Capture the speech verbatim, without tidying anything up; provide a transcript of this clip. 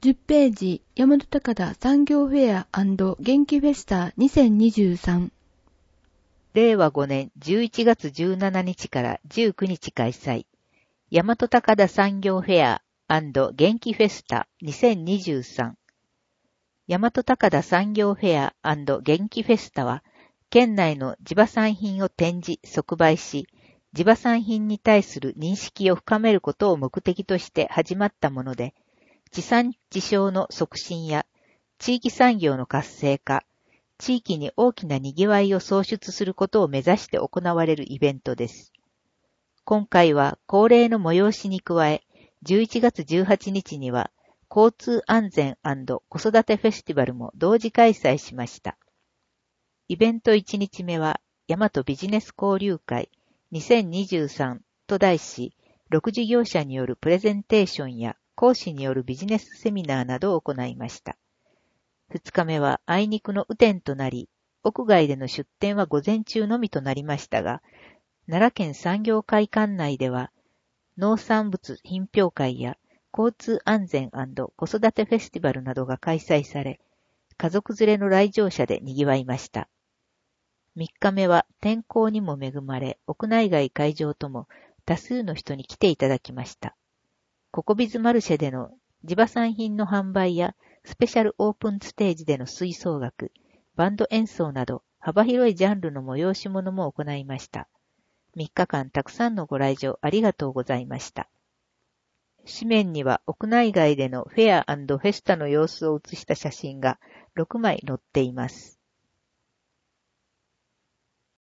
じゅっページ、大和高田産業フェア&元気フェスタにせんにじゅうさん。 れいわごねんじゅういちがつじゅうしちにちからじゅうくにち開催。大和高田産業フェア&元気フェスタにせんにじゅうさん。大和高田産業フェア&元気フェスタは、県内の地場産品を展示、即売し、地場産品に対する認識を深めることを目的として始まったもので、地産地消の促進や地域産業の活性化、地域に大きな賑わいを創出することを目指して行われるイベントです。今回は恒例の催しに加え、じゅういちがつじゅうはちにちには交通安全&子育てフェスティバルも同時開催しました。イベントいちにちめは大和ビジネス交流会にせんにじゅうさんと題し、ろく事業者によるプレゼンテーションや講師によるビジネスセミナーなどを行いました。ふつかめはあいにくの雨天となり、屋外での出店は午前中のみとなりましたが、奈良県産業会館内では、農産物品評会や交通安全&子育てフェスティバルなどが開催され、家族連れの来場者で賑わいました。みっかめは天候にも恵まれ、屋内外会場とも多数の人に来ていただきました。ココビズマルシェでの地場産品の販売やスペシャルオープンステージでの吹奏楽、バンド演奏など幅広いジャンルの催し物も行いました。みっかかんたくさんのご来場ありがとうございました。紙面には屋内外でのフェア&フェスタの様子を写した写真がろくまい載っています。